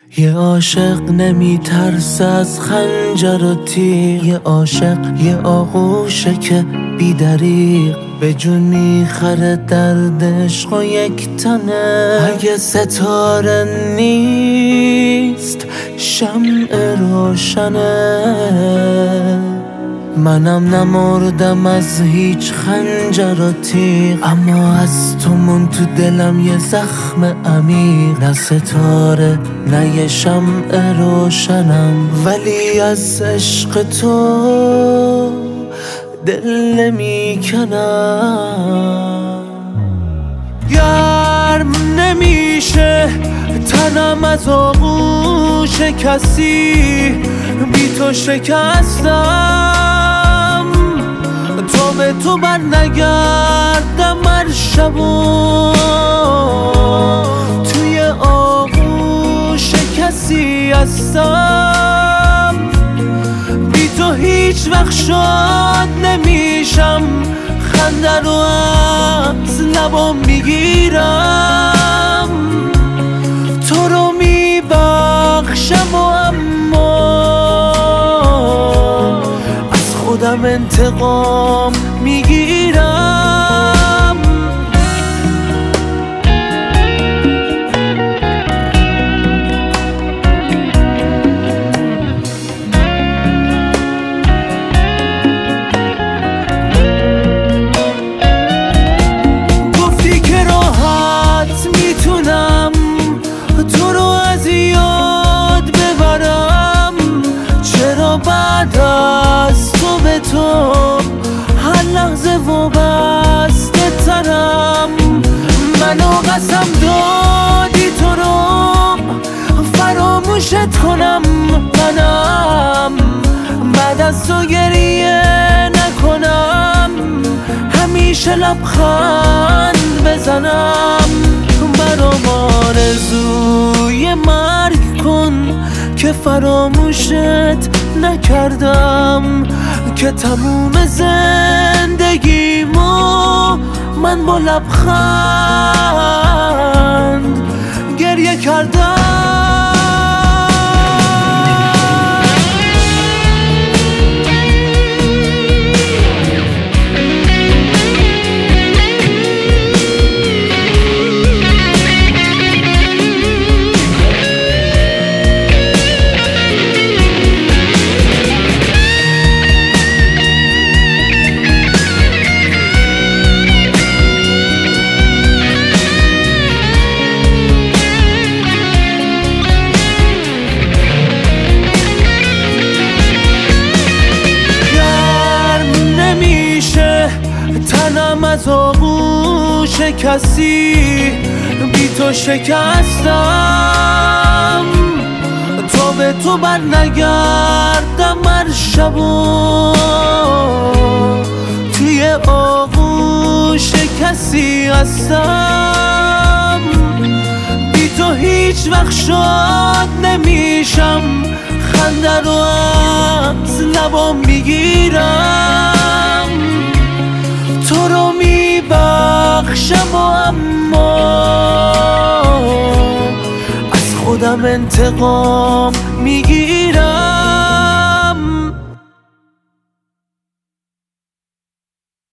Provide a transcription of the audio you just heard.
یه عاشق نمیترسه از خنجر و تیغ، یه عاشق یه آغوشه که بی دریغ به جون میخره درد عشق و یک تنه. اگه ستاره نیست شمع روشنه، منم نمردم از هیچ خنجر و تیغ، اما از تو من تو دلم یه زخم عمیق. نه ستاره نه یه شمع روشنم، ولی از عشق تو دل نمیکنم. گرم نمیشه تنم از آغوش کسی، بی تو شکستم. تو به تو بر نگردم هر شبو، توی آغوش کسی هستم. بی تو هیچ وقت شاد نمیشم، خنده رو از لبام میگیرم. تو رو میبخشم و اما از خودم انتقام میگیرم. گفتی که راحت میتونم تو رو از یاد ببرم، چرا بعد از تو به تو هر لحظه وابسته ترم؟ منو قسم دادی تو رو فراموشت کنم، منم بعد از تو گریه نکنم، همیشه لبخند بزنم. برام آرزوی مرگ کن که فراموشت نکردم، که تموم زندگیمو من با لبخند گریه کردم. تنم از آغوش کسی، بی تو شکستم. تو به تو بر نگردم هر شبو، توی آغوش کسی هستم. بی تو هیچ وقت شاد نمیشم، خنده رو از لبام میگیرم. تو رو میبخشم و اما از خودم انتقام میگیرم.